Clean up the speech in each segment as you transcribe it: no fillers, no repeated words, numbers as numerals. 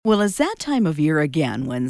Well, it's that time of year again when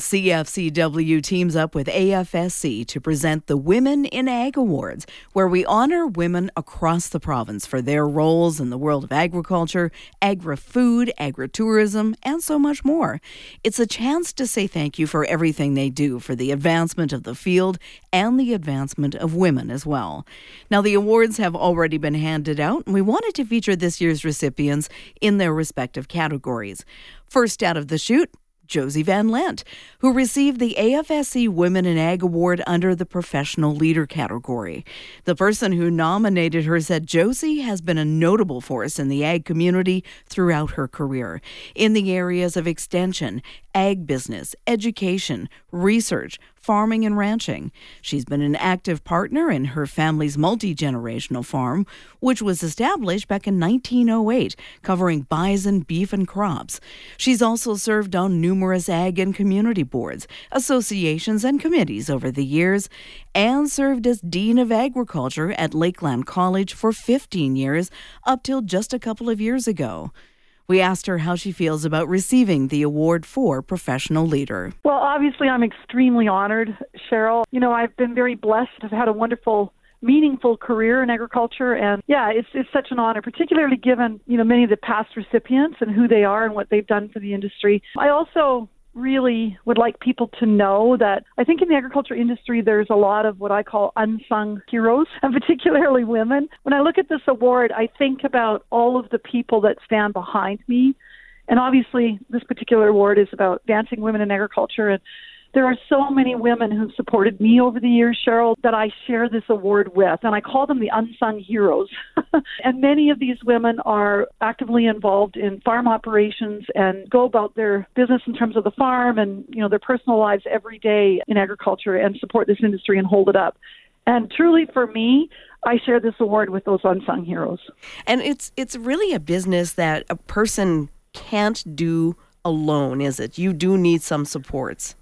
CFCW teams up with AFSC to present the Women in Ag Awards, where we honor women across the province for their roles in the world of agriculture, agri-food, agritourism, and so much more. It's a chance to say thank you for everything they do for the advancement of the field and the advancement of women as well. Now, the awards have already been handed out, and we wanted to feature this year's recipients in their respective categories. First out of the chute, Josie Van Lent, who received the AFSC Women in Ag Award under the Professional Leader category. The person who nominated her said Josie has been a notable force in the ag community throughout her career, in the areas of extension, ag business, education, research, farming and ranching. She's been an active partner in her family's multi-generational farm, which was established back in 1908, covering bison, beef, and crops. She's also served on numerous ag and community boards, associations, and committees over the years, and served as Dean of Agriculture at Lakeland College for 15 years, up till just a couple of years ago. We asked her how she feels about receiving the award for Professional Leader. Well, obviously, I'm extremely honored, Cheryl. I've been very blessed. I've had a wonderful, meaningful career in agriculture. And it's such an honor, particularly given, many of the past recipients and who they are and what they've done for the industry. I also really would like people to know that I think in the agriculture industry, there's a lot of what I call unsung heroes, and particularly women. When I look at this award, I think about all of the people that stand behind me. And obviously, this particular award is about advancing women in agriculture. And there are so many women who've supported me over the years, Cheryl, that I share this award with, and I call them the unsung heroes. And many of these women are actively involved in farm operations and go about their business in terms of the farm and, their personal lives every day in agriculture and support this industry and hold it up. And truly, for me, I share this award with those unsung heroes. And it's really a business that a person can't do alone, is it? You do need some supports.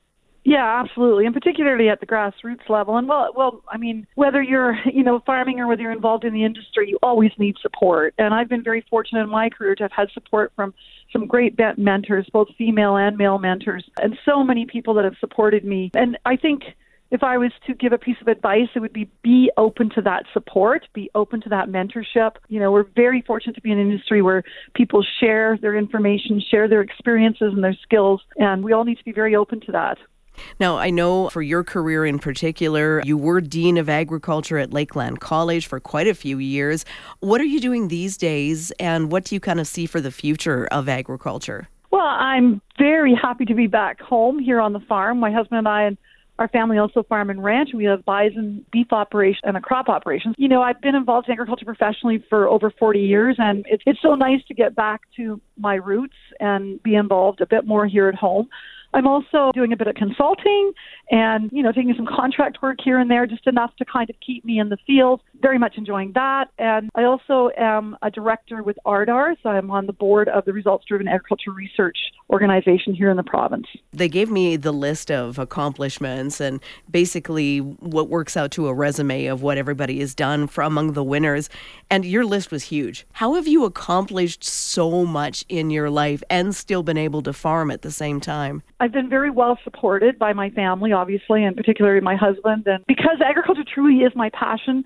Yeah, absolutely, and particularly at the grassroots level. And whether you're, farming or whether you're involved in the industry, you always need support. And I've been very fortunate in my career to have had support from some great mentors, both female and male mentors, and so many people that have supported me. And I think if I was to give a piece of advice, it would be open to that support, be open to that mentorship. We're very fortunate to be in an industry where people share their information, share their experiences and their skills, and we all need to be very open to that. Now, I know for your career in particular, you were Dean of Agriculture at Lakeland College for quite a few years. What are you doing these days, and what do you kind of see for the future of agriculture? Well, I'm very happy to be back home here on the farm. My husband and I and our family also farm and ranch. We have bison, beef operation, and a crop operation. I've been involved in agriculture professionally for over 40 years, and it's so nice to get back to my roots and be involved a bit more here at home. I'm also doing a bit of consulting and, taking some contract work here and there, just enough to kind of keep me in the field. Very much enjoying that. And I also am a director with ARDAR, so I'm on the board of the Results-Driven Agriculture Research Organization here in the province. They gave me the list of accomplishments and basically what works out to a resume of what everybody has done for among the winners. And your list was huge. How have you accomplished so much in your life and still been able to farm at the same time? I've been very well supported by my family, obviously, and particularly my husband. And because agriculture truly is my passion,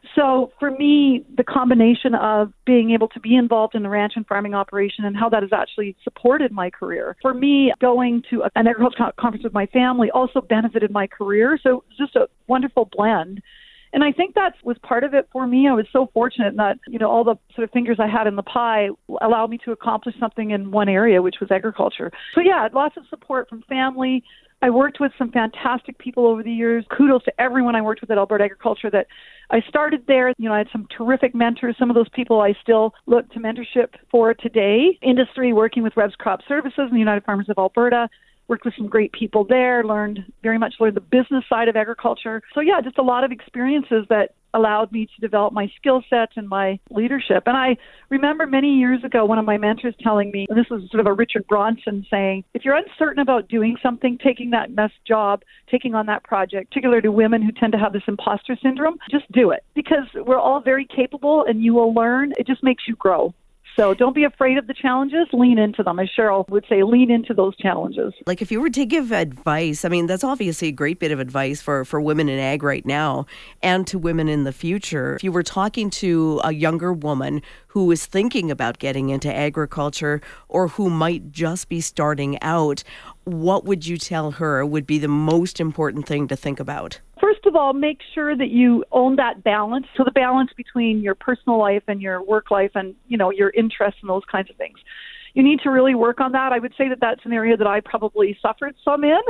so for me, the combination of being able to be involved in the ranch and farming operation and how that has actually supported my career. For me, going to an agriculture conference with my family also benefited my career. So it was just a wonderful blend. And I think that was part of it for me. I was so fortunate that, all the sort of fingers I had in the pie allowed me to accomplish something in one area, which was agriculture. So lots of support from family. I worked with some fantastic people over the years. Kudos to everyone I worked with at Alberta Agriculture that I started there. I had some terrific mentors. Some of those people I still look to mentorship for today. Industry, working with Revs Crop Services and the United Farmers of Alberta. Worked with some great people there, learned the business side of agriculture. So just a lot of experiences that allowed me to develop my skill sets and my leadership. And I remember many years ago, one of my mentors telling me, and this was sort of a Richard Bronson saying, if you're uncertain about doing something, taking that job, taking on that project, particularly to women who tend to have this imposter syndrome, just do it. Because we're all very capable and you will learn. It just makes you grow. So don't be afraid of the challenges. Lean into them. As Cheryl would say, lean into those challenges. Like if you were to give advice, I mean, that's obviously a great bit of advice for women in ag right now and to women in the future. If you were talking to a younger woman who is thinking about getting into agriculture or who might just be starting out, what would you tell her would be the most important thing to think about? First of all, make sure that you own that balance. So the balance between your personal life and your work life and, your interests and those kinds of things. You need to really work on that. I would say that that's an area that I probably suffered some in.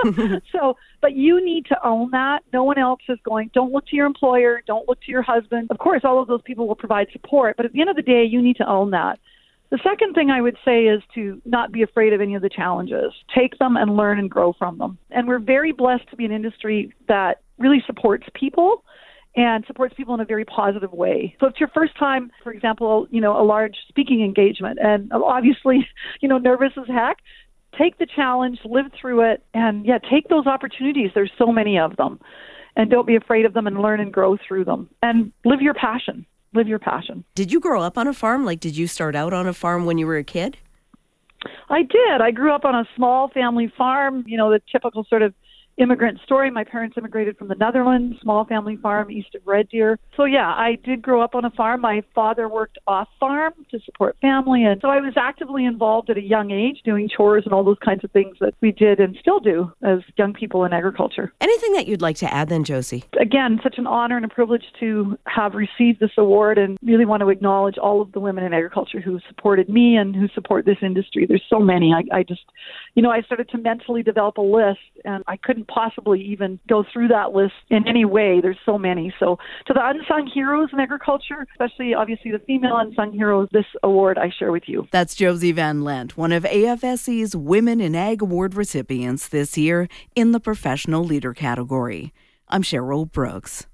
But you need to own that. No one else is going. Don't look to your employer. Don't look to your husband. Of course, all of those people will provide support. But at the end of the day, you need to own that. The second thing I would say is to not be afraid of any of the challenges. Take them and learn and grow from them. And we're very blessed to be an industry that really supports people and supports people in a very positive way. So it's your first time, for example, a large speaking engagement, and obviously, nervous as heck. Take the challenge, live through it, and take those opportunities. There's so many of them. And don't be afraid of them and learn and grow through them. And live your passion. Live your passion. Did you grow up on a farm? Like, did you start out on a farm when you were a kid? I did. I grew up on a small family farm, the typical sort of immigrant story. My parents immigrated from the Netherlands, small family farm east of Red Deer. So I did grow up on a farm. My father worked off farm to support family. And so I was actively involved at a young age doing chores and all those kinds of things that we did and still do as young people in agriculture. Anything that you'd like to add then, Josie? Again, such an honor and a privilege to have received this award, and really want to acknowledge all of the women in agriculture who supported me and who support this industry. There's so many. I just, I started to mentally develop a list, and I couldn't possibly even go through that list in any way. There's so many. So to the unsung heroes in agriculture, especially obviously the female unsung heroes, this award I share with you. That's Josie Van Lent, one of AFSC's Women in Ag Award recipients this year in the Professional Leader category. I'm Cheryl Brooks.